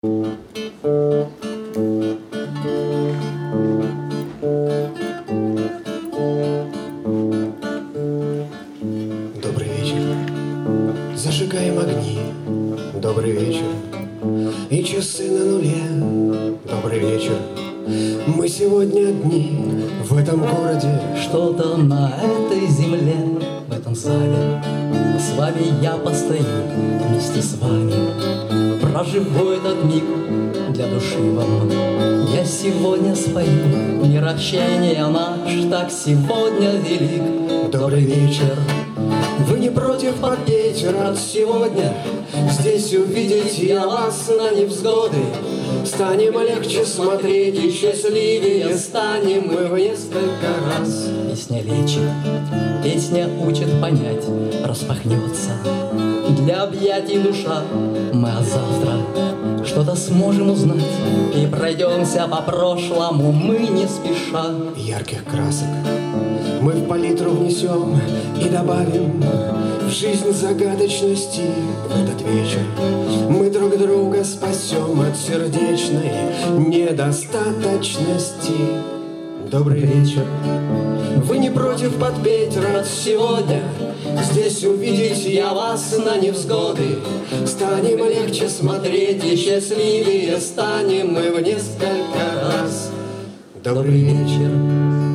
Добрый вечер, зажигаем огни. Добрый вечер, и часы на нуле. Добрый вечер, мы сегодня одни в этом городе. Что-то на этой земле, в этом зале с вами я постою, вместе с вами проживу этот миг для души вам. Я сегодня спою, мир отчаяния наш так сегодня велик. Добрый вечер, вы не против подпеть рад сегодня здесь увидеть я вас на невзгоды? Станем легче смотреть и счастливее станем мы в несколько раз. Песня лечит, песня учит понять, распахнется для объятий душа. Мы от завтра что-то сможем узнать и пройдемся по прошлому мы не спеша. Ярких красок мы в палитру внесем и добавим в жизнь загадочности. В этот вечер мы друг друга спасем от сердечной недостаточности. Добрый вечер, вы не против подпеть рад сегодня здесь увидеть я вас на невзгоды? Станем легче смотреть и счастливее станем мы в несколько раз. Добрый вечер,